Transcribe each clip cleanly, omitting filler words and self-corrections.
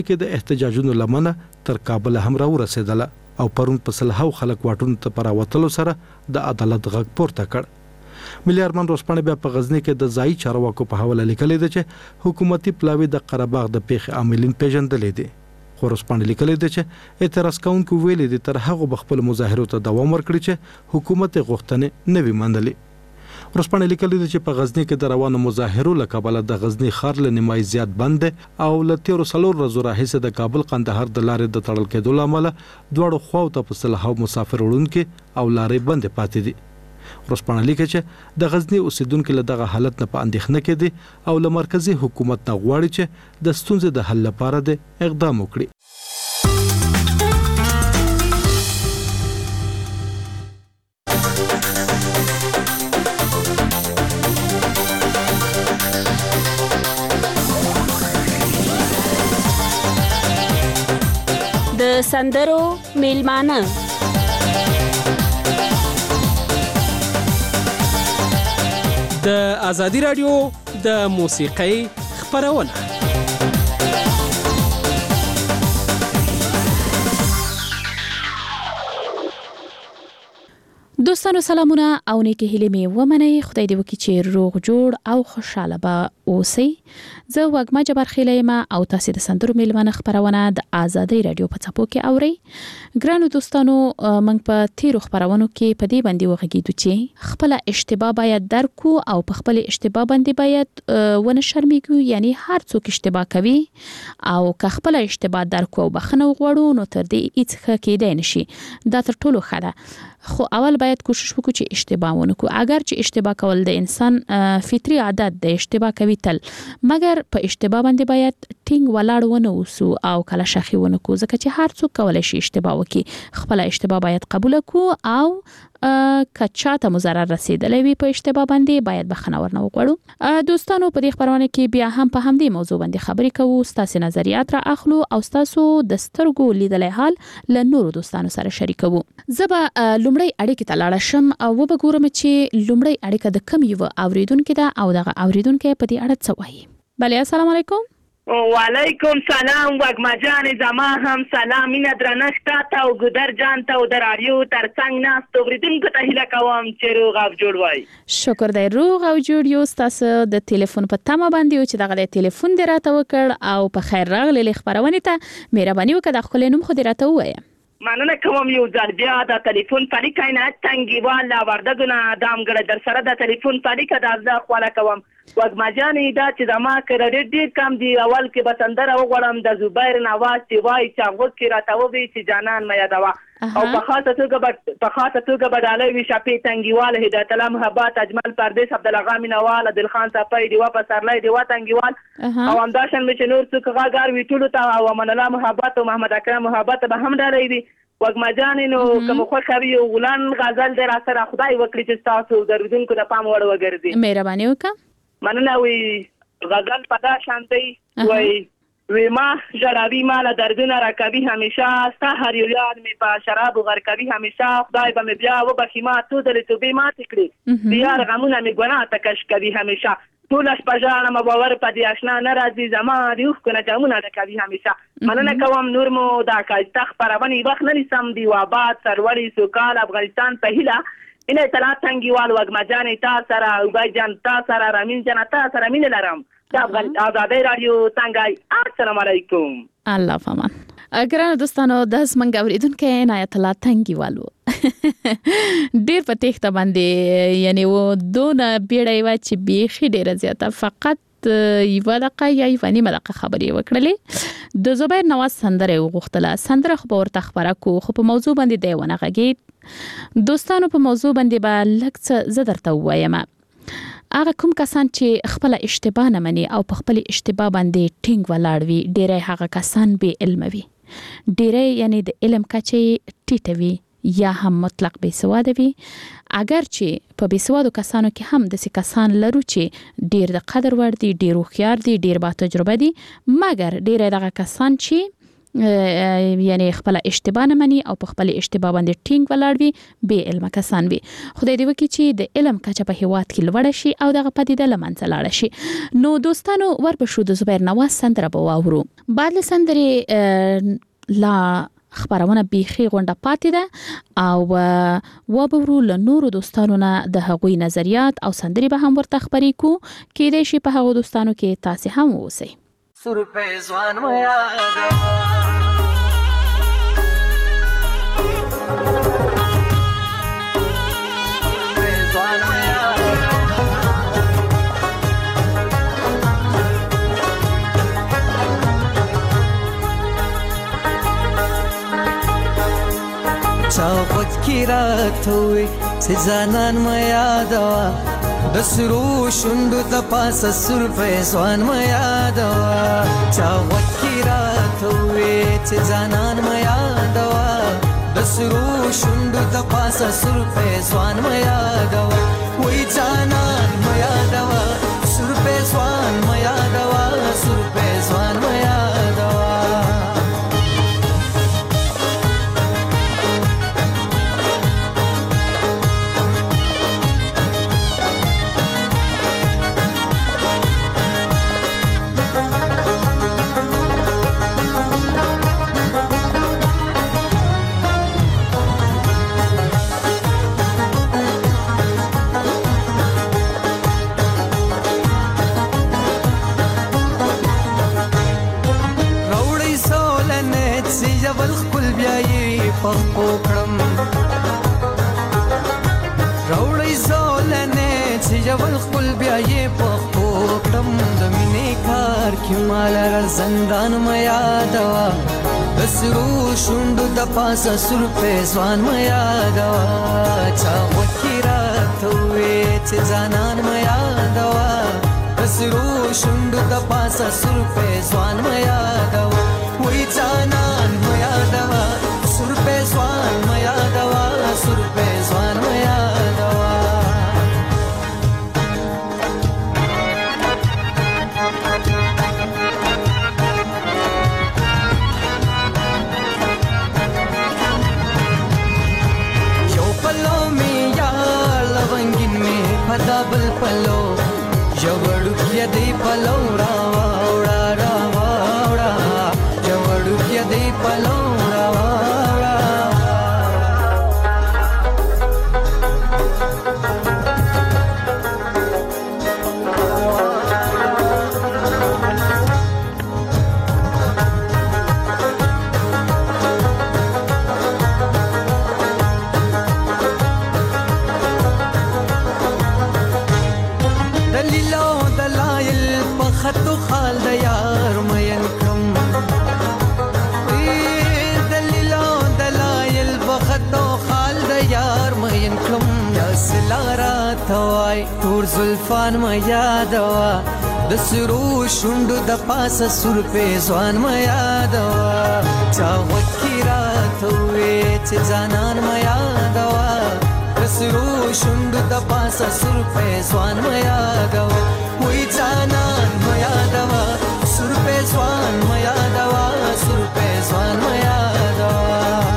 کې د احتجاجونو لمنه تر کابل هم راورسېدله او پرون په سلهاو خلک واټونو ته پراوتلو سره د عدالت غږ پورته کړ. ملي ارمان ورځپاڼه بیا په غزنی کې د ځایي چارواکو په حواله لیکلې ده چې حکومتي پلاوی د قره باغ د پیښې عاملین پیژندلې دي. خو ورځپاڼه لیکلې ده چې اعتراض کوونکو ویلي دي تر هغه بخپل مظاهرو ته دوام ورکړي چې حکومت غوښتنې نه وي منلې. ورځپاڼه لیکلې ده چې په غزنی کې د روانو مظاهرو له کبله د غزنی ښار له نیمایي زیات بند او له تیرو 4 ورځو راهیسې د کابل قندهار د لارې د تړل کېدو له امله دواړو خواو ته په سلهاو مسافر وړونکي او لارې بندې پاتې دي. ورځپاڼه لیکي چې د غزنی اوسیدونکو له دغه حالت نه په اندېښنه کې دي او له مرکزی حکومت نه غواړي چې د ستونزې د حل لپاره د اقدام وکړي. د سندرو میلمانه د ازادي رادیو د موسیقۍ خپرونه. دوستانو سلامونه او نیکی هیلې مې ومنئ. خدای دې وکړي چې روغ جوړ او خوشاله به اوسئ. زه وګما جبار خیله یم او تاسو د سندرو میلمانه خبرونه د ازادي رادیو په څپو کې اورئ. ګرانو دوستانو موږ په تیرو خبرونو کې په دې باندې وغږیدو چې خپل اشتباه باید درکو او په خپل اشتباه باندې باید ونه شرمېږو. یعنی هر څوک اشتباه کوي او که خپل اشتباه درکو او بخښنه وغواړو نو تر دې هیڅ ښه کېدای نشي. دا تر ټولو ښه ده. خو اول باید کوشش وکړو چې اشتباه ونه کړو. اگر چې اشتباه کول د انسان فطري عادت دی، اشتباه کوي تل، مګر په اشتباه باندې باید ټینګ ولاړ ونه اوسو او کله شخي ونه کو، ځکه چې هر څوک کولای شي اشتباه وکړي. خپل اشتباه باید قبول کړو او که چاته مضرر رسیدلی وي په اشتباه باندې باید بخښنه ورنه وغواړو. دوستانو په دې خبرونه کې بیا هم په همدې موضوع باندې خبرې کوو. ستاسو نظریات را اخلو او ستاسو د سترګو لیدلای حال له نورو دوستانو سره شریکوو. زه به لومړی اړیکې ته لاړه شم او وګورم چې لومړی اړیکه د کوم یو اوریدونکو ده او دغه اوریدونکو په دې اړه څه وایي. بله السلام علیکم. وعلیکم سلام وګما جان، زما هم سلام مینه درنښت ته او ګدر جان ته او د رادیو ترڅنګ ناست اوریدونکو ته هیله کوم چې روغ او جوړ وای. شکر دی روغ او جوړ یو. ستاسو د ټلیفون په تمه باندې چې دغه ټلیفون دی راته وکړ او په خیر راغلی خبرونه ته مهرباني وکړه د خپل نوم خو دی راته ووایه. مننه کوم یو ځل بیا د ټلیفون پالیکای نه تنګیوال لا وردګونه دامګړه در سره د ټلیفون پالیکا د ازدا خواله کوم. وګما جانې دا چې زما کریډټ ډیر کم دی. اول کې به سندره وغواړم د زبیر نواز چې وای چې غوږ کې راته ووي چې جانان مې یادوه او په خاصه توګه به ډالۍ وي شپې تنګیوال، هدایت الله محبت، اجمل پردیس، عبدالغا مینوال، عادلخان صفای، دیوا پسرلی، دیوا تنګیوال او همداشان مې چې نور څوک غاګار وي ټولو ته او امان الله محبت او محمد اکرم محبت به هم ډالۍ وي. وګما جانې نو کوم خوښه وي غلان غزل در سره خدای وکړي چې تاسو درویدونکو د پام وړ وګرځي. مهرباني وکړه. مننه. وی غزل پدا شانتی وی ما جراوی مال دردونه راکوي همیشه، ستا هر یو یاد می په شراب غرقوي همیشه، خدای به می بیا وبخي ما تو دل توبې ماتې کړې، بیار غمونه می ګناه ته کش کوي همیشه، ټول شپه ژاړم باور په دې آشنا نه راځي زما د اوښکو نه جامونه ډکوي همیشه. مننه کوم نور مو دا ښایسته خپرونې وخت نه نیسم. دی آباد سرلوړي سوکال افغانستان په هیله اینه اطلاعات تنګیوال وګما جانې تا سره اوبای جان تا سره رامین جان تا سره مینه لرم. ازادي رادیو څنګه؟ السلام علیکم. الله فامان. ګرانو دوستانو د زمنګ اوریدونکو عنایت الله تنګیوالو ډیر په تخته باندې یعنی و دونه بیړی و چې بیخي ډیره زیاته فقط یو دقیقه یا یو نیمه دقیقه خبرې وکړلې. د زبیر نواز سندره وغوښتله. سندره خو ورته خبره کو خو په موضوع باندې دی ونه غږید. دوستانو په موضوع باندې به لږ څه زه درته ووایم. هغه کوم کسان چې خپل اشتباه نه مني او په خپل اشتباه باندې ټینګ ولاړ وي، ډیری هغه کسان بې علم وي، ډیری یعنی د علم کچې ټیټه وي یا هم مطلق بې سواده وي. اگر چې په بې سوادو کسانو کې هم داسې کسان لرو چې ډیر د قدر وړ دي، ډیر هوښیار دي، ډیر با تجربه دي، مګر ډیری دغه کسان چې یعنی خپل اشتباه نه مني او په خپل اشتباه باندې ټینګ ولاړ وي به علم کسان وي. خدای دې وکړي چې د علم کچه په هیواد کې لوړ شي او دغه پدیده لمنځه لاړ شي. نو دوستانو ورپښو د زبیر نواز سندره به واورو. بعد له سندرې لا خبرونه بیخي غونډه پاتې ده او وبورو له نورو دوستانو نه د هغوی نظریات او سندرې به هم ورته خبرې کو کېدای شي په هغو دوستانو کې تاسو هم اوسئ. سر په ځوان ما یاد چاوت کی راتوي سزانان ما یادوا د سرو شوندو د پاسه سر په ځوان ما یادوا چاوت کی راتوي سزانان ما یادوا د سرو شوندو د پاسه سر په ځوان ما یادوا وای ځانان ما یادوا سر په ځوان ما یادوا سر په ځوان ما یادوا پخپو کړم راوړی زولنه چې یول خپل بیا یې پخپو کړم د مینې کار کې مال را زندان ما یادوا د سرو شوندو د پاسه سر په ځوان ما یادوا چا وکی راتوي چې ځانان ما یادوا د سرو شوندو د پاسه سر په ځوان ما یادوا وای ځانان ما یادوا سر په ځوان ما یادوا سر په ځوان ما یادوا یو پلو می یا لونګین می پدا بل پلو یو وړو کې دی پلو را وړا را وړا یو وړو کې دی پلو خطو خال د یار مین کم دلیلو دلایل بخطو خال د یار مین کم یا سلارا توای تور زلفان ما یادوا د سرو شوندو د پاسه سر په ځوان ما یادوا چا وکی راتوي چې ځانان ما یادوا د سرو شوندو د پاسه سر په ځوان ما یادوا وای ځانان ما یادوا سر په ځوان ما یادوا سر په ځوان ما یادوا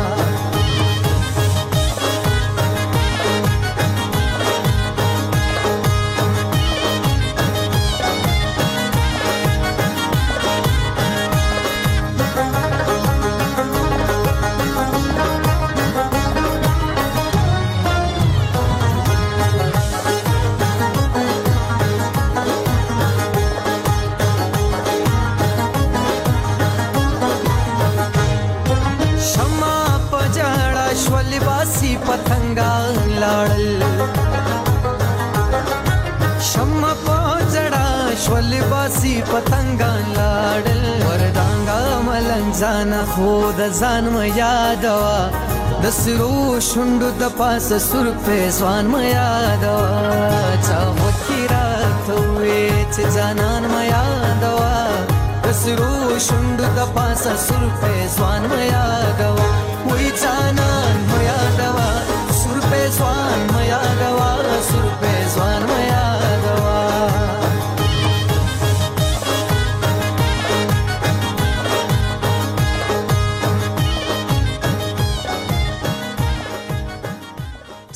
پتنګان لاړل شمع پوجړه شول باسي پتنګان لاړل وردانګا ملنګ ځان خو د ځان ما یادوا د سرو شوندو د پاسه سر په ځوان ما یادوا چا وکی راتوي چې ځانان ما یادوا د سرو شوندو د پاسه سر په ځوان ما یادوا وای ځانان ما یادوا سر په ځوان ما یادوا سر په ځوان ما یادوا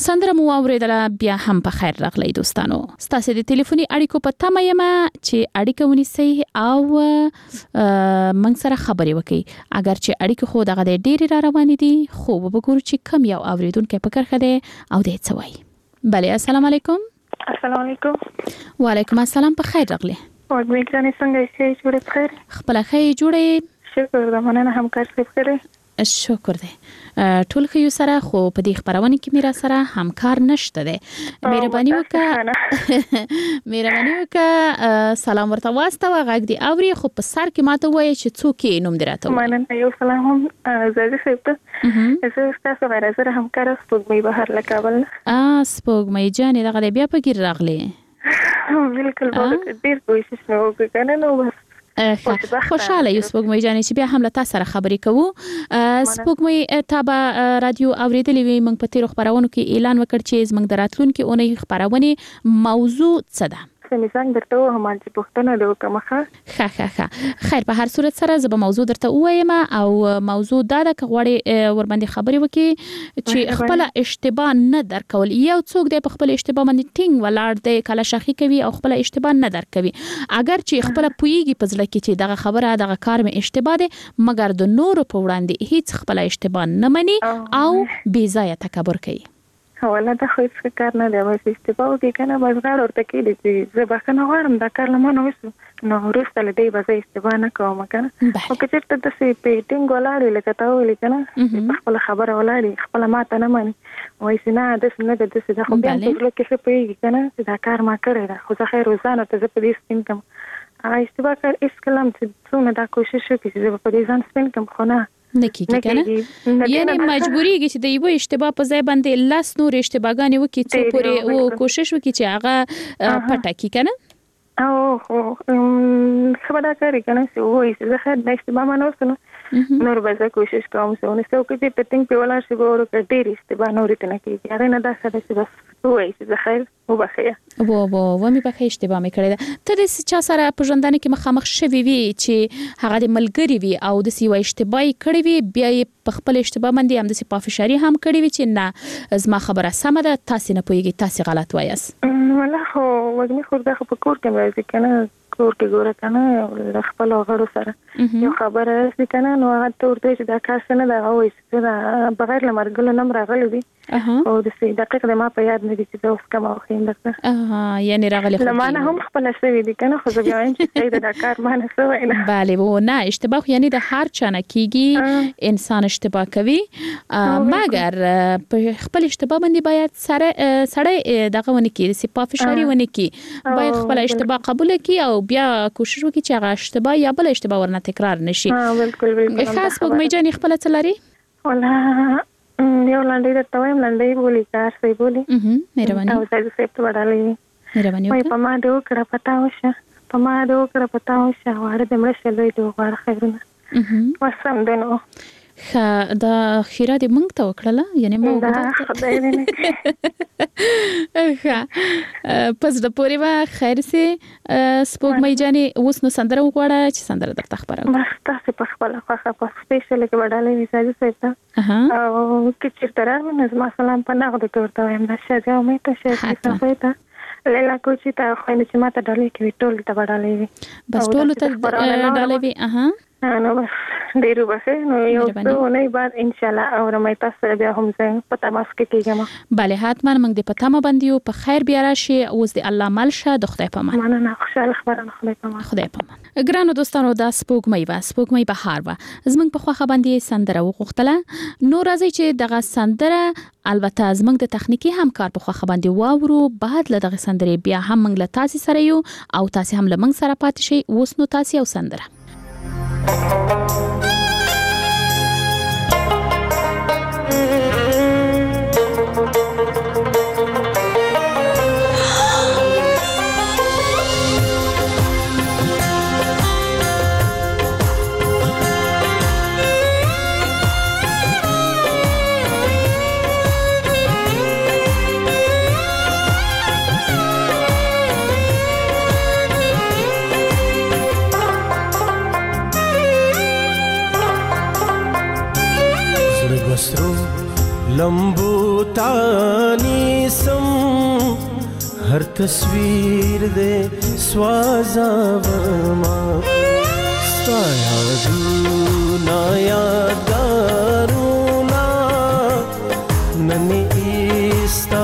سندره مو اوریدله بیا هم په خیر راغلی دوستانو. ستاسو د ټلیفوني اړیکو په تمه یم چې اړیکه ونیسئ او موږ سره خبرې وکړئ. اگر چې اړیکه خو دغه ډېری را روانې دي خو وګورو چې کم یو اوریدونکو په کرخه ده او د څه وایي. بله السلام علیکم. السلام علیکم. وعلیکم السلام په خیر راغلی. وګورئ څنګه یې جوړه خیر. خپل خیر جوړه. شکر د مننه همکار صاحب کړی. شکر دی. ټول خو سره خو په دې خبرونه کې میرا سره همکار نشته دی. مهرباني وکړه سلام ورته واسطه غږ دی اوري خو په سر کې ماته وایي چې څوک یې نوم دراته. مننه یو سلام هم زړه صاحب ته. زه تاسو غره سره همکار سپوږمۍ بهر لکابل. سپوږمۍ جانې دغه بیا په ګیر راغلی. بالکل ډیر کوشش نو وکړم نو بس خوشاله یو سپوږمۍ جانې چې بیا هم له تاسو سره خبرې کوو. سپوږمۍ تابع رادیو اوریدلې وي موږ په تیر خبرونو کې اعلان وکړ چې زموږ د راتلونکو اونۍ خبرونه موضوع څه ده. سمې درته هم چې پښتنه د وکمخه خیر په هر صورت سره زه به موضوع درته وایم او موضوع دا د غوړې ور باندې خبرې وکي چې خپل اشتباه نه درکول. یو څوک د خپل اشتباه باندې ټینګ ولاړ دی کله شخې کوي او خپل اشتباه نه درکوي. اگر چې خپل پویږي په ځل کې چې دغه خبره دغه کار مې اشتباه دی مګر د نور په وړاندې هیڅ خپل اشتباه نه مني او بې ځایه تکبر کوي. ولا دا خو هیڅ کار نه دی وایي استفاده کوي کنه بازار ورته کې دي چې زه بخنه غواړم دا کار لمنه وسو نو ورسته لدی به استفاده نه کوم کنه او که چېرته د سي پیټینګ ولاړې لکه تا ویل کنه خپل خبره ولاړې خپل ماته نه مانی وایي نه د څه نه د څه د خو بیا په لکه څه پیږي کنه دا کار ما کړی دا خو زه خیر روزانه ته زه په دې سپین کوم استفاده کار اس کلام چې څونه دا کوشش وکړي چې زه په دې ځان سپین کوم خو نه نکیږي کنه یعنی مجبوریږي چې د یو اشتباه په ځای باندې لاس نور اشتباهګانې وکړي څو پورې او کوشش وکړي چې هغه پټه کی کنه او خبره کوي کنه چې وایي چې زه خیر د اشتباه منو نور به زه کوشش کوم چې څو کې په ټینګ په ولا شي ګورو کې ډېر اشتباه نور ته نه کیږي هغه نه دا څه چې بس وایي چې زه خیر وبخیا و مې په اشتباه مې کړی ته د چا سره په ژوندانه کې مخامخ شوي وي چې هغه د ملګری وي او د سی وای اشتباه کړی وي بیا په خپل اشتباه باندې هم د سی پافشاری هم کړی وي چې نه زما خبره سمه ده تاسو نه پوهیږئ تاسو غلط وایاست. والله خو وګمې خو دا په کور کې راځي کنه کور کې ګوره کنه خپل غړو سره یو خبره رسې کنه نو هغه ته ورته چې دا کار څنګه دا وایي چې بغیر لمرګلو نمبر راغلی دی او د سې دقیق د ما په یاد نه دي چې دا اوس کوم وخت درته یعنی راغلی خو لمانه هم خپل شوی دی کنه خو زه بیا وایم چې دا کار ما نه سوی نه بله و نه اشتباه یعنی د هر چا نه کیږي انسان اشتباه کوي مګر په خپل اشتباه باندې باید سره دغه ونی کې سپا فشاری ونی کې باید خپل اشتباه قبول کړي او بیا کوشش وکړي چې هغه اشتباه یا بل اشتباه ورنه تکرار نشي. بالکل خاص وګمې جانې خپل څه لري ولا یو لاندې درته وایم لاندې بولی کار سي بولی مهرباني او زه سپټ وړالې مهرباني وکړه په ما د وکړه پتا وشه واره د مړشه لوي د واره خیرونه وسم دنو دا خیره دې مونږ ته وکړله یعنی مونږ خدای دې نه پس د پوری وا خیر سي سپوږمۍ جانې اوس نو سندره وغواړه چې سندره درته خبره بس تاسو په خپل خوخه په سپیشل کې وډالې وساجي سيته او کې چې ترانه نظم سلام په نغد کوته وایم د شګه مې ته شګه سپیته لیلا کوچی ته خو نه چې ماته ډالې کې ټول ته وډالې بس ټول ته ډالې وي نو بس ډیرو بس نو یو څو نه بعد ان شاء الله او رمې تاسو بیا هم زه پتا ماس کې کېږم بله حتما موږ د پتا ما باندې په خیر بیا راشي اوس د الله ملشه د خدای په امان مننه خوشاله خبرونه خدای په امان ګرانو دوستانو د سپوږمۍ بهار و زمنګ په خوخه باندې سندره وغوښتله نو راځي چې دغه سندره البته زمنګ د تخنیکی همکار په خوخه باندې واورو بعد له دغه سندره بیا هم موږ له تاسو سره یو او تاسو هم له موږ سره پاتې شئ اوس نو تاسو یو سندره लंबू तानी सम हर तस्वीर दे स्वाजावमा सायादूना यादगारूना ननी ईस्ता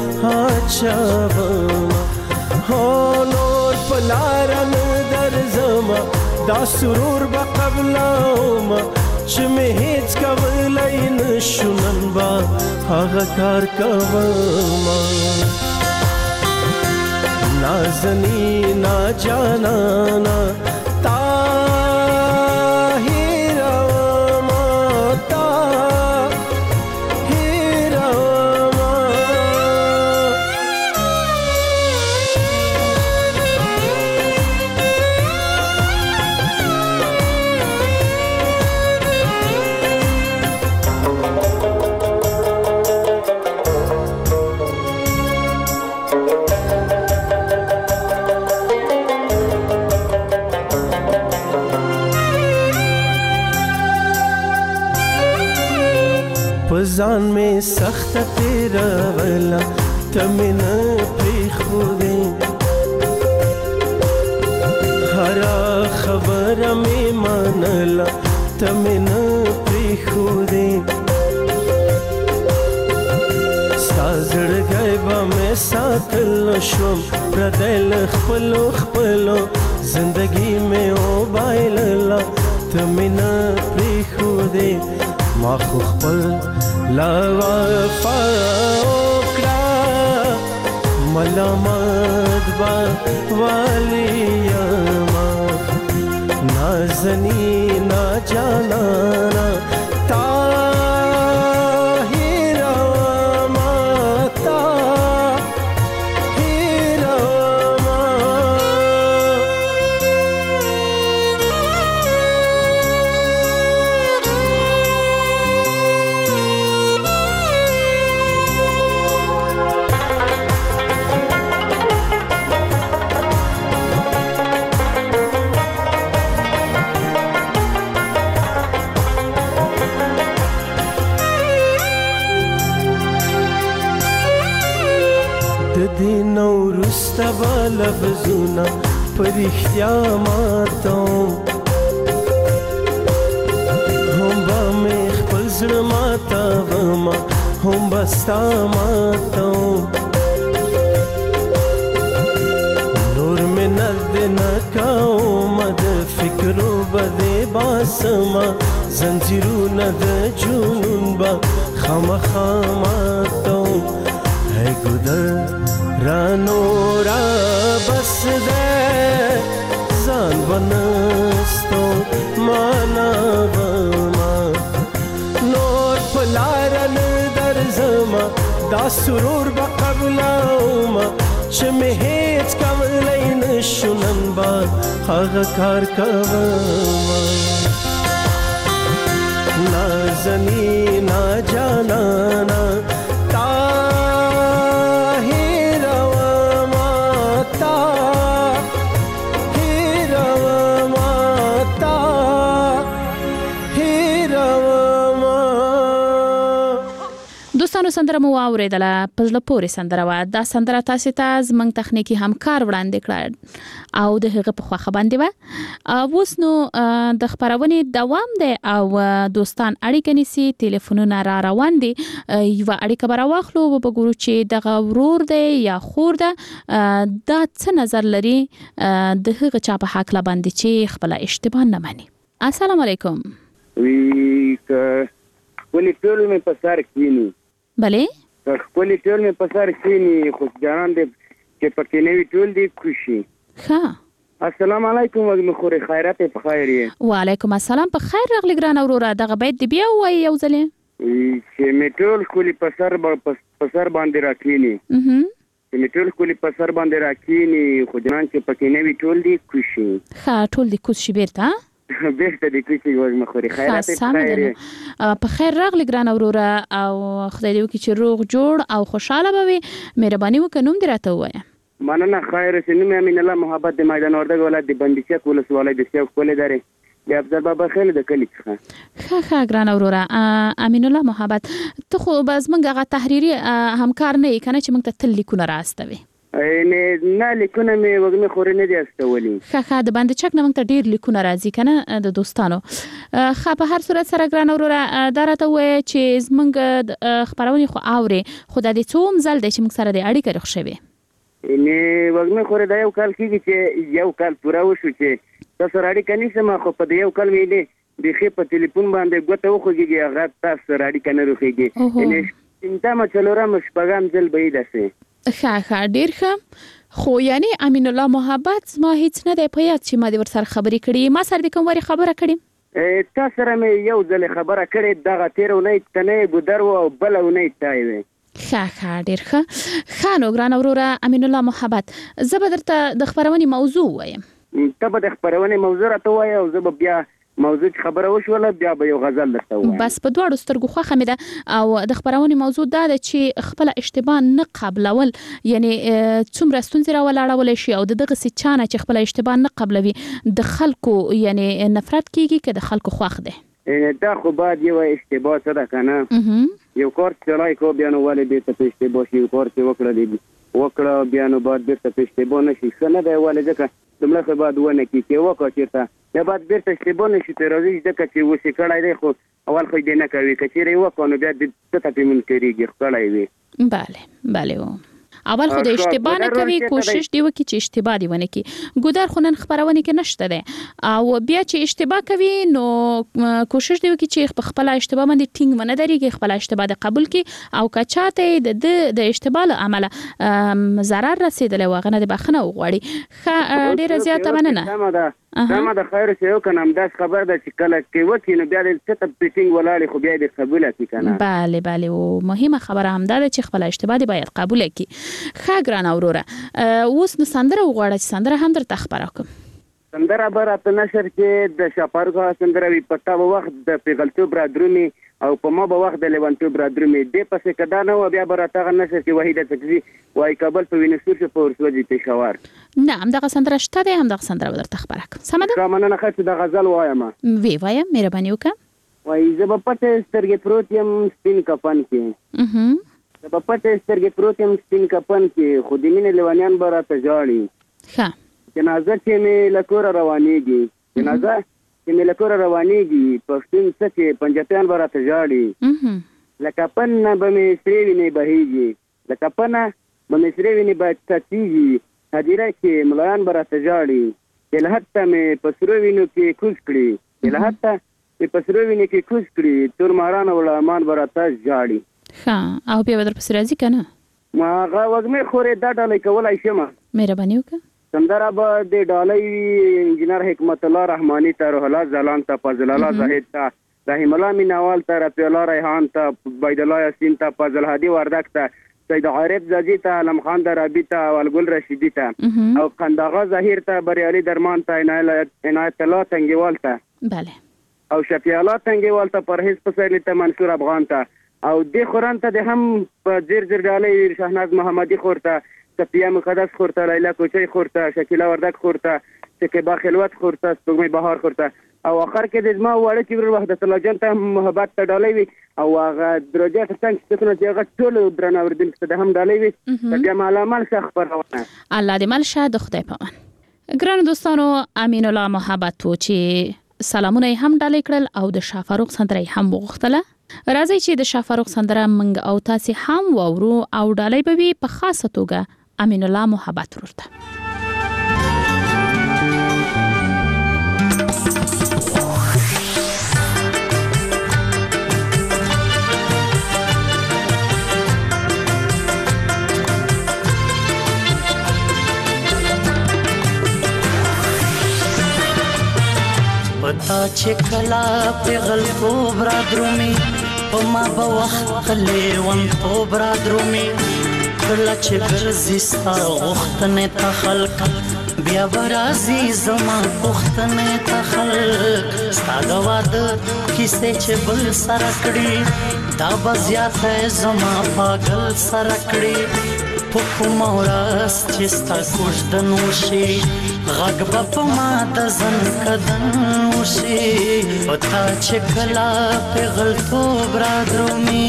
हाचावमा हो नोर पलारन दरजमा دا سرور با قبلاوما چې مې هیڅ کولی نشو نن به هغه کار کوما نازنینا جانانا تا هیروما تا هیروما पजान में सख्त तेरा वाला तमिन प्रीखुदे हरा खबर में मानला तमिन प्रीखुदे साजड़ गैबा में साथ लशम प्रदल खपलो खपलो जिंदगी में ओ बाइलला तमिन प्रीखुदे ما خو خپل لا وفا وکړه ملامت با واليما نازنینا جانانا طاهرما طاهرما دینو رستا لفظونا پرختیا ماتوم هم با میخ پزر ماتاوما هم بستا ماتوم نور من ارد نکاوم د فکرو بده باسما زنجیرو ند جنون با خاماتوم ہے گدر رانو را بس دے زان بنستو مانا بما نور پلارن در زما دا سرور با قبلاوما چه می هیچ کولی نشو نن با هغه کار کوما نازنینا جانانا دوستانو سندره مو اوریدله په زړه پورې سندره وه دا سندره تاسو ته زموږ تخنیکي همکار وړاندې کړه او د هغه په خوښه باندې وه اوس نو د خپرونې دوام دی او دوستان اړیکه نیسي ټلیفونونه را روان دي یوه اړیکه به راواخلو وګورو چې دغه ورور دی یا خور ده دا څه نظر لري د هغه چا په حق باندې چې خپل اشتباه نه مانی. السلام علیکم. وی ولې ټول مې په سر کینی بله ولې ټول مې په سر کینی خو جانان دې چې پکې نه وی ټول دې خوشي. ها السلام علیکم وګم خوري خیرات په خیر یې. وعلیکم السلام په خیر راغلی ګران اوروره دغه بیت دی بیا وای یو ځله چې مې ټول خولي په سر باندې راکینی چې مې ټول خولي په سر باندې راکینی خو جانان چې پکې نه وی ټول دې خوشي. ها ټول دې خوشي بیرته بیرته دې کوي وګم خوري خیرات په خیر په خیر راغلی ګران اوروره او خدای دې وکړي چې روغ جوړ او خوشاله بوي. مهرباني وکړه نوم دې راته ووایه. مننه خیر سنم امین الله محبت د میدان وردګ ولایت د بندیچک ولسوالۍ د سیو کولې درې د افضل بابا خیل د کلی څخه ښه ګران اوروره امین الله محبت ته خو باز منګه غا تحریری همکار نه کنه چې موږ ته تل لیکونه راستوي نه لیکونه مې وګمه خوري نه دي استولي ښه د باندې چک نه موږ ته ډیر لیکونه راځي کنه د دوستانو ښه په هر صورت سره ګران اوروره دا راته وای چې زمونږ خبرونه خو اوري خو د دې څوم ځل د چې موږ سره د اړیکه رخ شوي نه وګمه خوري دا یو کال کېږي چې یو کال پوره وشو چې تاسو اړیکه نیسم خو په یو کال ویلې د خې په ټلیفون باندې ګوته وخوږي هغه تاسو اړیکه نه روخيږي یعنی انده مچلوره مشپغام ځل به داسه ښه ډیر ښه خو یعنی امین الله محبت ما هیڅ نه دی په یاد چې ما د ور سره خبرې کړې ما سره د کوم وری خبره کړې تاسو سره مې یو ځل خبره کړې دغه تیرونه تنه ګدر او بلونه تایوي ښه ډیر ښه نو ګران اوروره امین الله محبت زه به درته د خبرونې موضوع وایم ته به د خبرونې موضوع راته وایې او زه به بیا موضوع خبره وشوله بیا به یو غزل درته وایم بس په دواړو سترګو خوښه مې ده او د خبرونې موضوع دا ده چې خپل اشتباه نه قبلول یعنی څومره ستونزې راولاړول شي او دغه څه چانه چې خپل اشتباه نه قبلوي د خلکو یعنی نفرت کیږي که د خلکو خوښ ده دا خو باید یو اشتباه څه ده کنه یو کار چلای کو بیا نو ولې به ته اشتباه شي کار چې وکړه بیا نو باید به ته اشتباه نشي څنګه دی ولې ځکه دمله خو باید ونه کی چې وکړه چیرته دا باید بیرته اشتباه نشي ته راځي ځکه چې وسی کړای دی خو اول خو دې نه کوي کچېرې وکړو نو بیا د ته په من کېږي کړای وي bale اول خو د اشتباه نه کوي کوشش دی وکړي چې اشتباه دی ونه کی ګودر خو نن خبرونه کې نشته ده او بیا چې اشتباه کوي نو کوشش دی وکړي چې خپل اشتباه باندې ټینګ ونه درېږي خپل اشتباه د قبول کی او کچاته د اشتباه له عمله ضرر رسیدلی واغنه د بخنه وغوړي ډیره زیاته مننه سمه د خیر چې یو کنه همداس خبر ده چې کله کې وکی نو بیا د څه پیټینګ ولاړې خو بیا د قبول کی کنه bale او مهمه خبره هم ده چې خپل اشتباه دی باید قبول کی ښه ګران اوروره اوس نو سندره وغواړه چې سندره هم درته خبره کوم سندره به راته نشر کې د شاپارګه سندره وي پتا به وخت د پیغلتوب را درومي او په ما به وخت د لیوانتوب را درومي دې پسې کدا نه و بیا به راته نشر کې وحیده تکزي وای کابل په وینسور په ورسوځي پېښور نه هم دغه سندره شته ده هم دغه سندره به درته خبره کوم سم ده مننه خاصه د غزل وایم وایم مهرباني وکړه وای زه په پټه سترګې پروت یم سپین کفن کې په پټه سترګې پروت یم سپین کفن کې خو د مینې لیوانیان به راته ژاړي ښه جنازه چې مې له کوره روانېږي جنازه چې مې له کوره روانېږي پښتون څه چې پنجابیان به راته ژاړي لکه پن نه به مې سرې وینې بهیږي لکه پنه به مې سرې وینې به څڅېږي هدیره کې ملایان به راته ژاړي جلحت ته مې په سرو وینو کې کوز کړي جلحت ته مې په سرو وینو کې کوز کړي تور ماران او غلامان به راته ژاړي ښه او بیا به در پسې راځي که نه ما هغه وږمې خورې دا ډالۍ کولی شم مهرباني وکړه سندره به د ډالۍ انجینر حکمت الله رحمانی ته روح الله زلان ته فضل الله زاهد ته رحیم الله مینوال ته رفیع الله ریحان ته بید الله یاسین ته فضل هادي وردک ته سید عارف زاجی ته علم خان درابی ته ولګل رشیدی ته او قنداغه ظهیر ته بریالي درمان ته عنایت الله تنگیوال ته bale او شفیع الله تنگیوال ته پرهیز پسرلی ته منصور افغان ته او د خوران ته د هم په زیر ډالۍ شهناز محمدي خورته صفیه مقدس خورته لیلا کوچی خورته شکیلا وردک خورته شکیبا خلوت خورته سپوږمۍ بهار خورته او اخر کې د زما وړه چې ور وحدت الله جان ته محبت ته ډالۍ وي او هغه درجه څنګه چې څنګه هغه ټول درنه وردل ته هم ډالۍ وي بیا مالامال څخه خبرونه الله دې مل شه د خدای په امان ګران دوستانو امین الله محبت چې سلامونه هم ډالۍ کړل او د شافاروق سندره هم وغوښتله راځي چې د شافاروق سندره منګ او تاسو هم وورو او ډالۍ به په خاصه توګه امین الله محبت ورته پتا چې کلا پیغل خوب را درومي په ما به وخت لیوان خوب را درومي کله چې ګرځي ستا غوښتنې ته خلک بیا به راځي زما پوښتنې ته خلک ستا د واده کیسې چې بل سره کړي دا به زیاته زما پاگل سره کړي په کومه ورځ چې ستا کوژدن وشي غږ به په ما د زن کدن وشي پتا چې کله پیغلتوب را درومي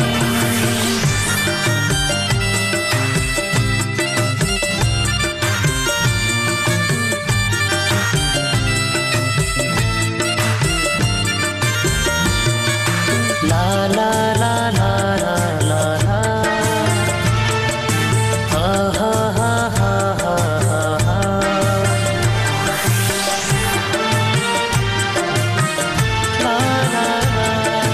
لا لا لا لا لا لا لا ha ha ha ha ha ha la la la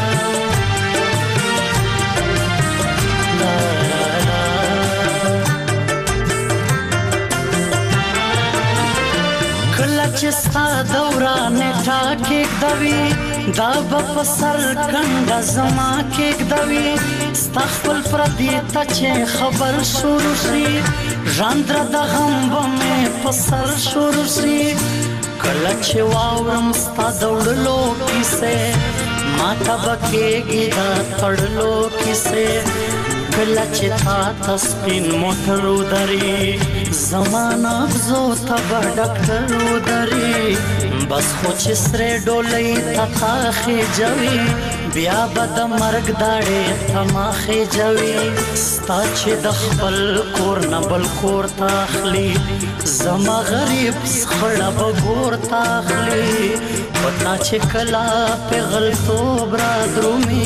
la la کله چې ستا دورانه ټاکې دوي دا په سر کنده زما کې دوي استغفر پردي ته چې خبر شروع شي ژوندره د غم به په سر شروع شي کله چې واورم ستا دوړلو کیسه ما ته به کېږي دا تړلو کیسه کله چې تا تسپین موټر ودري زمانه بزو ته به ډاکټر ودري بس خو چې سره ډولۍ ته تاخې جوي بیا به د مرګ داړې تماخې جوي ستا چې د خپل کور نه بل کور ته اخلي زما غریب خړه به ګور ته اخلي پتا چې کله پیغلتوب را درومي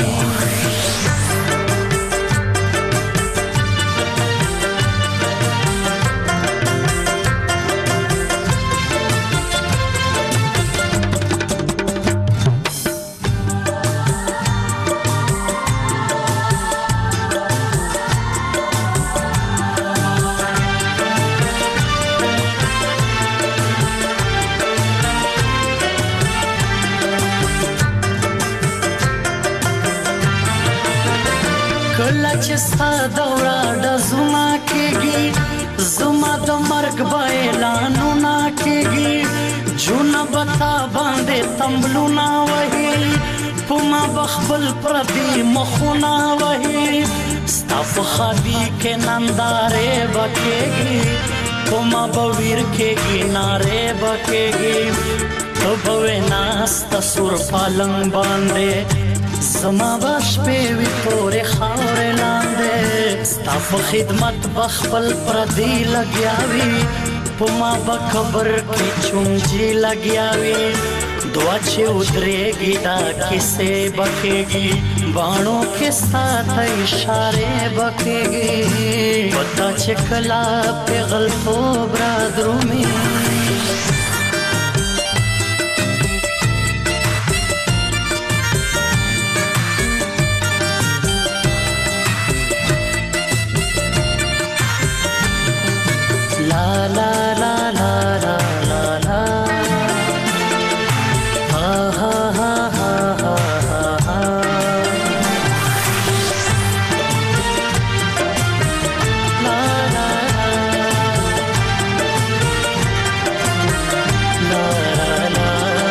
چې ستا دورا د زما کېږي زما د مرګ به اعلانونه کېږي جونه به تا باندې تمبلونه وهي په ما به خپل پردي مخونه وهي ستا په خادي کې نندارې به کېږي په ما به ویر کېږي نارې به کېږي ته به وې ناسته سور پالنګ باندې زما باش په وی تورې خاورې لاندې ستا په خدمت بخپل پردي لګیاوي په ما به قبر کې چونجي لګیاوي دعا چې ودرېږي دا کیسې بکېږي باڼو کې ستا ته اشارې بکېږي پتا چې کله پیغلتوب را درومي la la la la la la la ha ha ha ha ha ha la la la la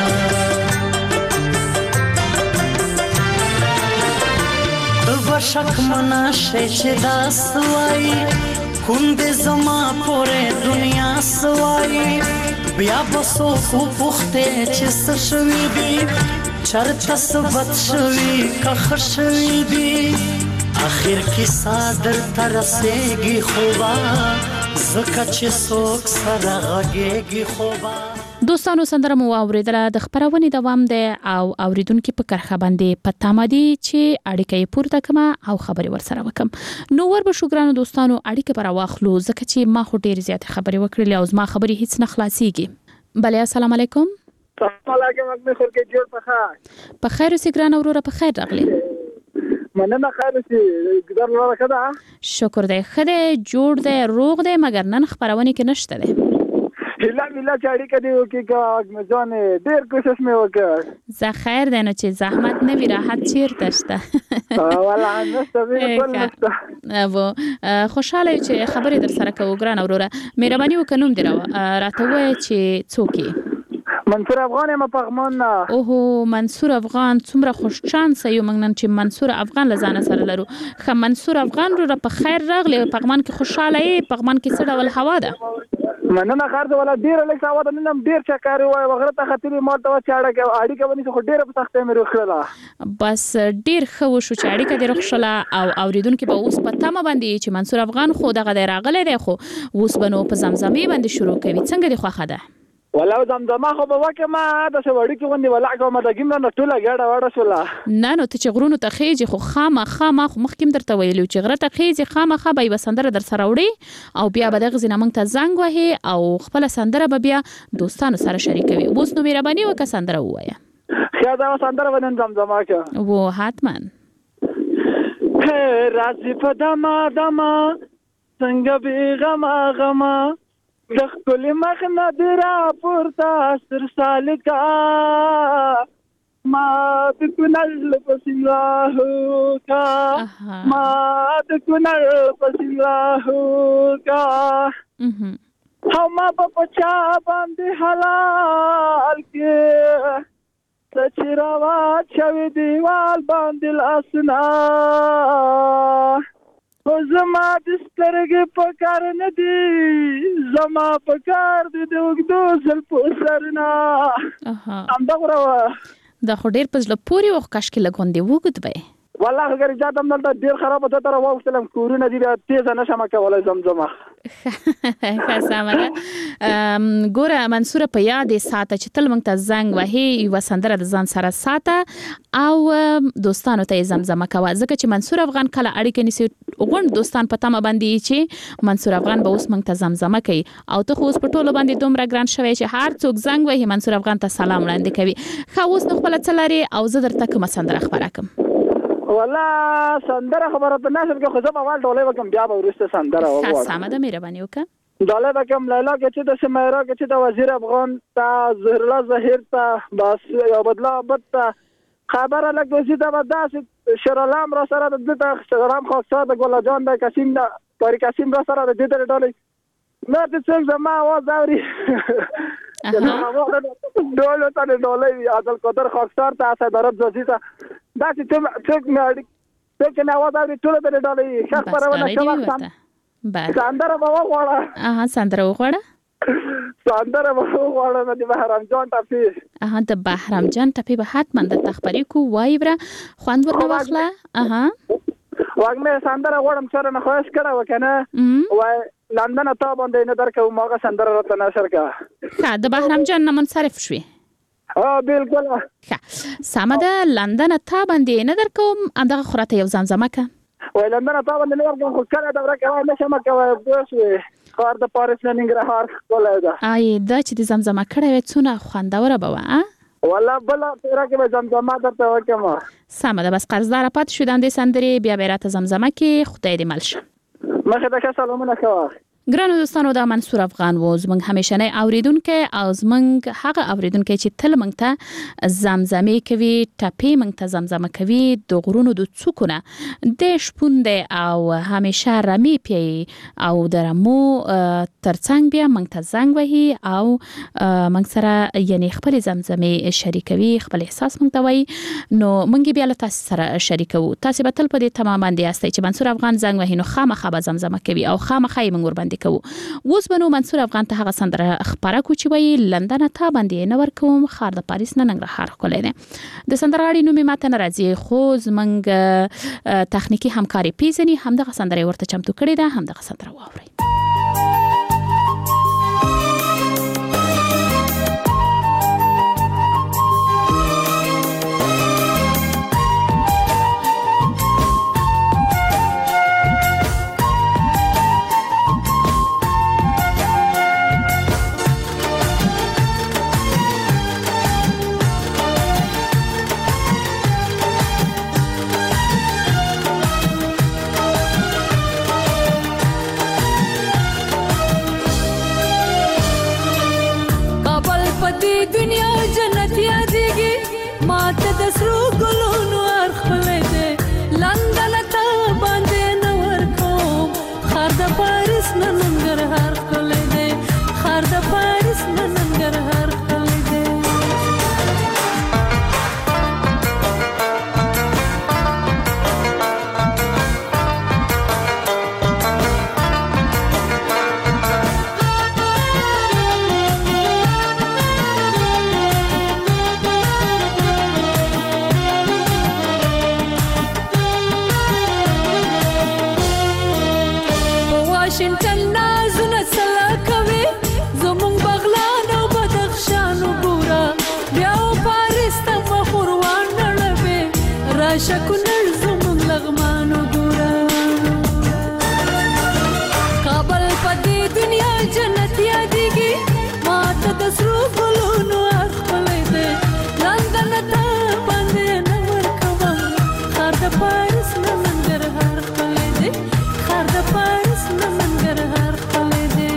بشک منا شې دا سوای کوم دې زما پورې دنیا سوای بیا بسو خو پخته چې څه شوي دي چرته سبت شوي کخ شوي دي اخر کې صادر ترسېږي خوبا زکه چې څوک سره غږېږي خوبا دوستانو سندره مو اوریدله د خبرونې دوام دی او اوریدونکو په کرخه باندې پتا مدي چې اړیکې پورته کما او خبري ورسره وکم نو ور به شکرانو دوستانو اړیکې پر واخلو ځکه چې ما خو ډیر زیات خبري وکړلې او ما خبري هیڅ نه خلاصيږي بله السلام علیکم السلام علیکم خپل کې جوړ په خیر اوسې ګران اوروره په خیر راغلی مننه خیر اوسې ګدار لاره کده شکر دی خدای جوړ دی روغ دی مګر نن خبرونه کې نشته دی هلا ملا چاړي کدی وکي کا ځان ډېر کوشش مې وکړ زه خیر دی نه چې زحمت نه وی راحت چیرته شته والا نشته بالکل نشته و خوشاله چې خبرې در سره کوو ګران اوروره مهرباني وکړم دی راته وای چې څوک منصور افغان ما پغمان اوه منصور افغان څومره خوش چانس یو مننن چې منصور افغان لزانه سره لرو خو منصور افغان رو په خیر راغلی پغمان کې خوشاله یې پغمان کې څه ډول هوا ده مننه خارځ ولا ډیر لږ ساوه د نن ډیر چکاري وای وغیرہ ته خاطرې مال ته چاړه اړیکه ونی خو ډیر په سختۍ مې روخړه بس ډیر خو شو چې اړیکه دې روخړه او اوریدونکو به اوس په تمه باندې چې منصور افغان خو دغه دی راغلی دی خو اوس بنو په زمزمې باندې شروع کوي څنګه دی خوخه ده ولا زمزمه خو به وکه ما د سوړی کې غوندي ولا کومه د ګیم نه ټوله ګډه وړه شولا نه نو ته چې غرونو ته خېږي خو خامه خو مخکې درته ویلو چې غره ته خېږي خامه به وسندره در سره وړي او بیا به دغه زینه مونږ ته زنګ وهي او خپل سندره به بیا دوستانو سره شریکوي اوس نو مهرباني وکړه سندره وایا خیا دا سندره ونن زمزمه کې وو حتما راځي په دما څنګه بیغما غما د خپل مخ نه درا پورته سر سالکا ما د کونل پسیاه کا ما د کونل پسیاه کا هم په پچا باندې حلال کې سچراوا چوي دیوال باندې لاسنا زما د سترګې په کار نه دي زما په کار دي د وګدو زل په سرنا دا غره دا خو ډیر پزله پوری وخت کاش کې لګوندې وګد به والله اگر اجازه هم دلته ډیر خراب ده تر واوښتلم کورونه دي تیز نشم کولای زمزمه خاصه ګوره منصور په یاد ساته چې تل مونږ ته زنګ وهي یو سندره د ځان سره ساته او دوستانو ته زمزمه کوه ځکه چې منصور افغان کله اړیکه نیسي وګون دوستان په تمه باندې چې منصور افغان به اوس مونږ ته زمزمه کوي او ته خو اوس په ټولو باندې دومره ګران شوی چې هر څوک زنګ وهي منصور افغان ته سلام وړاندې کوي خو اوس نو خپل څلاري او زه درته کوم سندره خبره کوم والله سندره خبره ته نشم کې خو زما وال ډولې وکم بیا به ورسته سندره وګورم سمه ده مهرباني وکړه ډولې وکم لیلا کې چې د سمیرا کې چې د وزیر افغان تا زهرلا ظاهر تا بس یو بدلا بد خبره لګوسی دا وداس شرالام را سره د شرالام خاصه د ګل جان د قسم د پاری قسم را سره د دې ډولې نه د څنګه زما आवाज اوري ډول ته ډولې عادل قدر خاصار ته اسه درب زیتا دا چې څوک مې څوک نه आवाज اوري ټول ته ډولې شخ پرونه شوه سندره به وغواړه سندره وغواړه سندره به وغواړه د بهرام جان ټپي د بهرام جان ټپي به حتما د تخبري کو وایبره خوند ورته واخله واګمه سندره غواړم چې نه خوښ کړه وکنه وای لندن ته باندې نه درکو ماغه سندره راته نشر کا د بهرام جان نه منصرف شوي بالکل سمده لندن ته باندې نه درکوم امدغه خراته یو زمزمه کا وای لندن ته باندې نه درکوم خو کله دا ورکه نشم کوي بوسوي کار د پاریس لنینګرهار ولایدا آی دا چې د زمزمه کړه څونه خوندوره بوه والله بلا تیرا کې به زمزمه درته وکم سمده بس قرضدار پات شدم د سندري بیا بیرته زمزمه کې خدای دې ملشه مخه د سلامونه کوه ګرانو دوستانو دا منصور افغان و زمنګ همیشنه اوریدونکو او زمنګ هغه اوریدونکو چې تل مونږ ته زمزمه کوي ټپي مونږ ته زمزمه کوي د غرونو د څوکونه د شپون دی او همیشه رمي پی او درمو ترڅنګ بیا مونږ ته زنګ وهي او مونږ سره یعنی خپل زمزمه شریکوي خپل احساس مونږ ته وایي نو مونږ بیا له تاسو سره شریکو تاسو به تل په دې تمام باندې یاستئ چې منصور افغان زنګ وهي نو خامخا به زمزمه کوي او خامخا یې مونږ ور باندې کوو اوس بنو منصور افغان ته هغه سندره خبره کو چې وی لندن ته باندې نه ورکوم خار د پاریس نه ننګرهار کولای نه د سندره اړینو می ماته ناراضي خو زمنګ تخنیکی همکاري پیژني همدغه سندره ورته چمتو کړی ده همدغه سندره واوري کونړ زموږ لغمان وګوره کابل په دې دنیا جنت یادېږي ماته د سرو ګلونو ښکلی دی لندن ته باندې نه ورکوم ښار د پاریس نه ننګرهار ښکلی دی ښار د پاریس نه ننګرهار ښکلی دی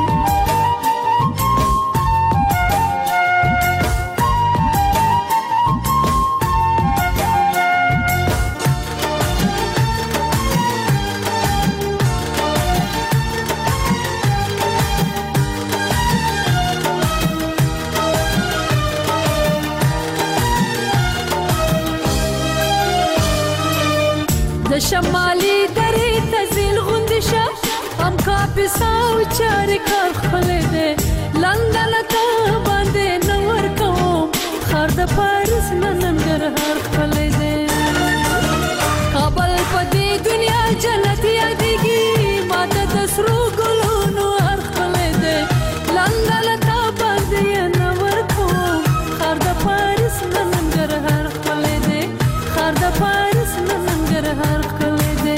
د شمالي درې ته زیل غوندې شه هم کاپیسا او چارې کار ښکلی دی لندن ته باندې نه ورکوم ښار د پاریس نه ننګرهار ښکلی دی کابل په دې دنیا جنت یادېږي ماته د سرو ګلونو هر ښکلی دی لندن ته باندې نه ورکوم ښار د پاریس نه ننګرهار ښکلی دی ښار د پاریس نه ننګرهار ښکلی دی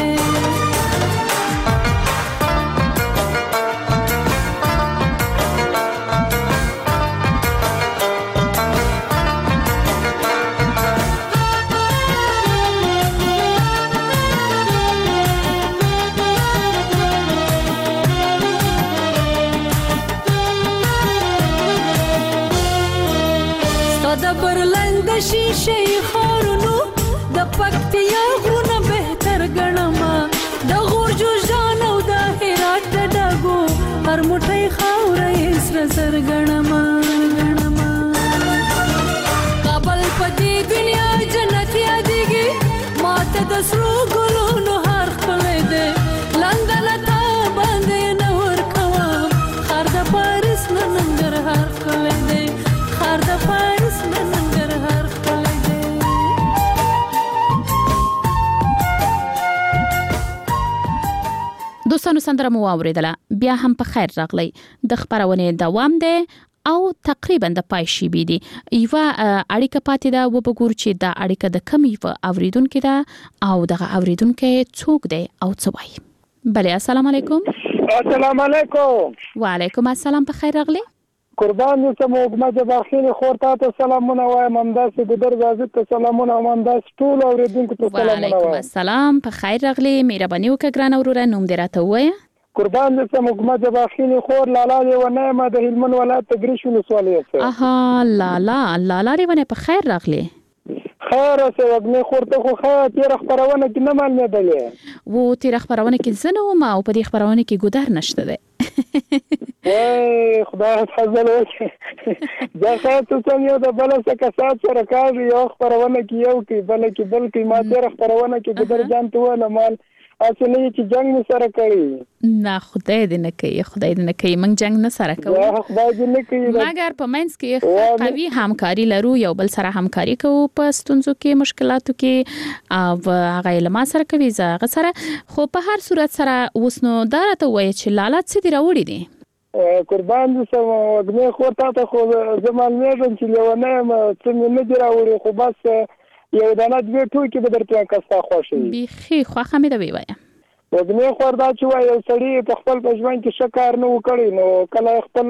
ستا د برلنګ د شیشې ښارونو د پکتیا غرونه بهتر ګڼمه د غور جوزجان او د هرات د ډاګو هر موټی خاوره یې سره زر ګڼمه کابل په دې دنیا جنت یادېږي ماته د سرو ګلونو هر ښکلی دی لندن ته باندې نه ورکوم ښار د پاریس نه ننګرهار ښکلی دی ښار د پاریس نه ننګرهار ښکلی دی دوستانو سندره مو واوریدله بیا هم په خیر راغلی د خبرونه دوام دی او تقریبا د پای شیبې دی یوه اړیکه پاتې ده وبګور چې دا اړیکه د کم یوه اوریدونکو ده او دغه اوریدونکو څوک دی او څه وایي بله السلام علیکم السلام علیکم وعلیکم السلام په خیر راغلی قربان یوسم وګمه جبارخیل خور ته سلامونه وایم همداسې ګدر غازی ته سلامونه همداسې ټول اوریدونکو ته سلامونه وایم وعلیکم السلام په خیر راغلی مهرباني وکړه ګرانه وروره نوم دې راته ووایه قربان یوسم وګمه جبارخیل خور لالا لیونه ما د هلمند ولایت تګریش ولسوالۍ څخه اها لالا لیونه په خیر راغلی خیر اوسه وګمه خور ته خو خیر تیر خبرونه کې نه معلومېدلې و تیر خبرونه کې زنه ما او په دې خبرونه کې ګودر نشته ده وای خدای فضل وکړي دا څه څه یو د بل څه کسات سره کار یو خبرونه کې یو کې بل کې ما تیر خبرونه کې ګودر جان ته ولا مال اصلي چې جنگ سره کوي نه خدای دې نه کوي موږ جنگ نه سره کوو خدای دې نه کوي مګر په منځ کې قوي همکاري لرو یو بل سره همکاري کوو په ستونزو کې مشکلاتو کې او هغه لمه سره کوي زغه سره خو په هر صورت سره وسنو دارته وای چې لاله څه دی راوړي دي قربان دې سم وګنه خو ته خو زمان مې چې لونه څه نه دی راوړي خو بس یو دانه دوی ټوکی به درته کستا خوشي بيخي خوخه مې دی وای وګنه خور دا چې وای سړی په خپل پښمن کې شکار نه وکړي نو کله خپل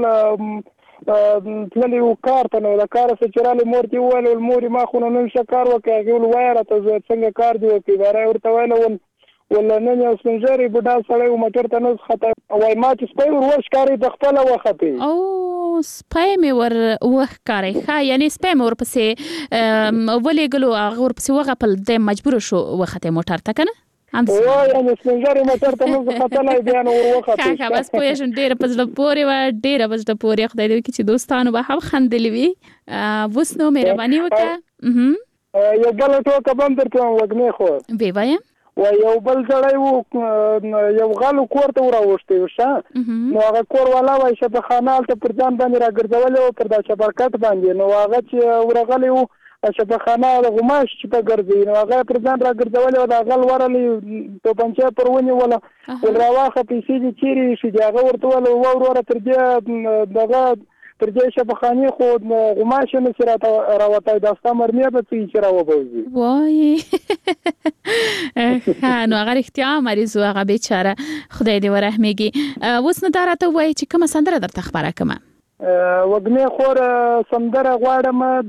تللی وکړ ته نو دا کار څه چرالي مورتي وایل موري ما خو نه شکار وکړ ګول وایره ته څنګه کار دی وکړي دا ورته وایل ولا نه یو سنجري بډا سړی و موټر ته نه خطا وای ما چې سپای ور ښکاری د خپل وختي او سپای مې ور وښکاری ښا یعنی سپای مې ور پسې ولې ګلو هغه ور پسې وغه په د مجبور شو وخته موټر ته کنه وای یعنی سنجري موټر ته نه خطا نه بیان ور وختي ښه بس پوهې ډېر پزله پورې و ډېر پزله پورې خدای دې چې دوستانو به هم خندلې وي وسنو مهرباني وکړه یو بل ټوکه بم درته وګنې خو وی وایم و یو بل ځړای وو یو غالو کور ته وراوښتي وشه نو هغه کور والا وای چې په خانال ته پر ځان باندې راګرځول او پر دا شبکت باندې نو هغه چې ورغلی وو چې په خانال غماش چې په ګرځي نو هغه پر ځان راګرځول او دا غل ورلی په پنځه پرونی ولا ول راواخه پیسې چې چیرې شي هغه ورته ول ورته تر دې دغه ترجه شبخانی خود غماش نصرات راوتای داستا مرمیه به چې راوبوزي وای نو هغه اختیار مریض او هغه بیچاره خدای دې ورحمېږي. اوس نه دراته وای چې کومه سندره درته خبره کوم وګنه خور سندره غواړم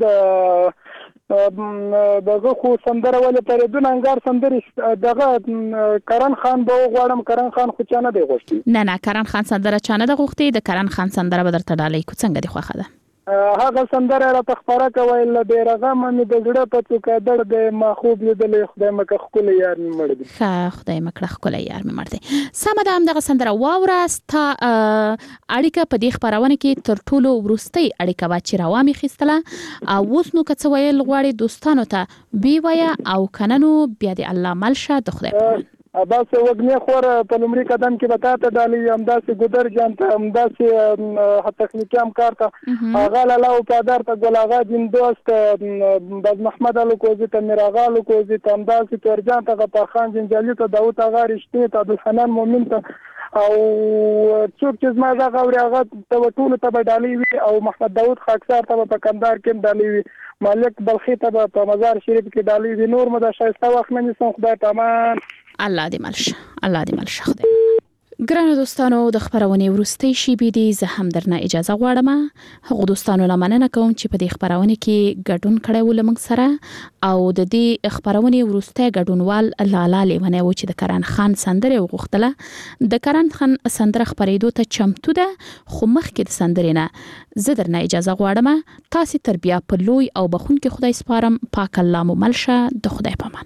دغه خو سندره ولې پرېدون انګار سندره دغه کرن خان به غواړم. کرن خان خو چانه دی غوښتي؟ نه کرن خان سندره چانه دی غوښتي. د کرن خان سندره به درته ډالۍ کو څنګه دی خوخه ده هغه سندره را تخبره کوي ل بیرغه مې د زړه په څوکه در د مخوب لیدل خدای مکه خپل یار مې مړ دی. خدای مکه خپل یار مې مړ دی. سم ده هم دغه سندره واورستا اړیکه په دې خبرونه کې تر ټولو ورستۍ اړیکه وا چې راوامي خستله او اوس نو کڅ ویل غواړي دوستانو ته بي وایا او کننو بیا دی الله ملشه د خدای اباس وګنه خور په لومړي قدم کې بتاته ډالۍ امداسي ګودر جان ته امداسي تخنیکی همکار ته اغا لاله او پادر ته ګل اغا دین دوست باز محمد علي کوزي ته میراغا علي کوزي ته امداسي تورجان ته غفار خان جنجالي ته داوود اغا رښتینی ته عبدالحنان مومن ته او څوک چې زما دا غوړي هغه ته ټول ته ډالۍ وي او محمد داوود خاکسار ته په کندهار کې ډالۍ وي. مالک بلخي ته په مزار شریف کې ډالۍ وي. نور مده شایسته وخت نه نسم خدای پامان الله دې ملشه الله دې ملشه خدای. ګرانو دوستانو د خبرونه ورستي شي بي دي زه هم درنه اجازه غواړم. هغه دوستانو لمننه کوم چې په دې خبرونه کې ګډون کړي ول موږ سره او د دې خبرونه ورستي ګډونوال لاله لیونه و چې د کرن خان سندره وغوښتله. د کرن خان سندره خبرېدو ته چمتو ده خو مخکې د سندرې نه زه درنه اجازه غواړم. تاسو تر بیا په لوی او بخون کې خدای سپارم. پاک الله مو ملشه د خدای پامان.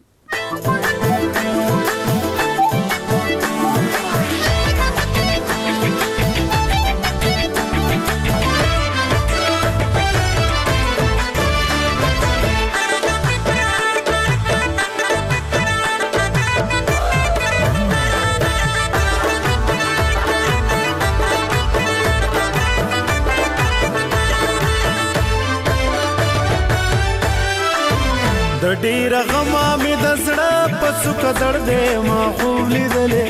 د ډیر غما می د زړه په څوک دردې ما خوب لیدلې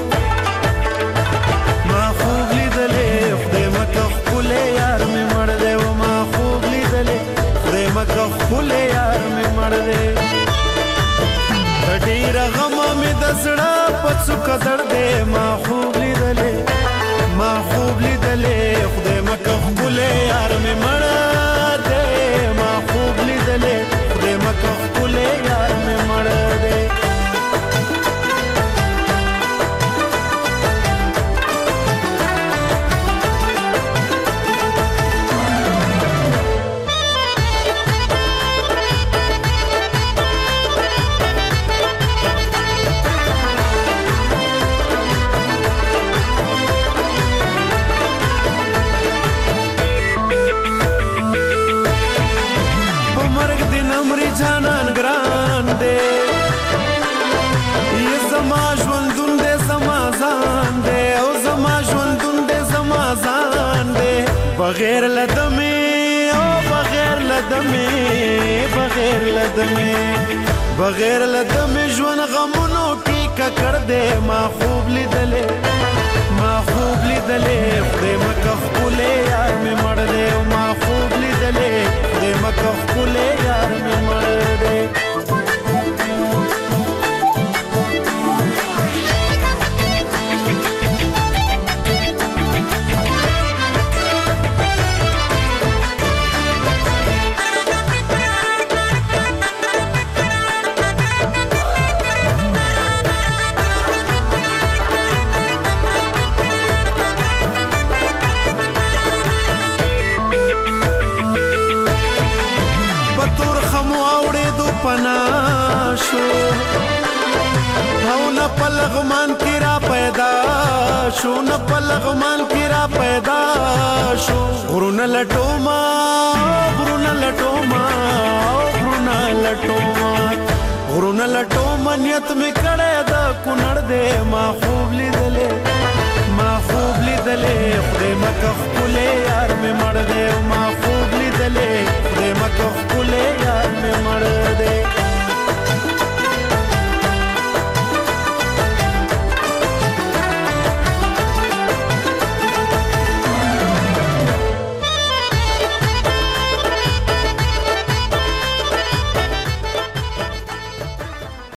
خدای مکه خپل یار می مړ دې و ما خوب لیدلې خدای مکه خپل یار می مړ دې د ډیر غما می د زړه په څوک دردې ما خوب لیدلې خدای مکه خپل یار می مړ دې ما خوب لیدلې خدای مکه خپل یار می مړ دې. جانان ګران دې ی زما ژوندون دې زما ځان دې او زما ژوندون دې زما ځان دې بغیر لدمه او بغیر لدمه ژوند غمونو ټیکا کړ دې ما خوب لیدلې خدای مکه خپل یار مې مړ دې ما خوب لیدلې خدای مکه خپل یار مې مړ دې. پناشو او نه پلغمان کی را پیدا شو نه پلغمان کی را پیدا شو غرونه لټوما نیت می کړه دا کونړ دې ما خوب لیدلې خدای مکه خپل یار می مړ دې ما خوب لیدلې خدای مکه خپل یار می مړ دې.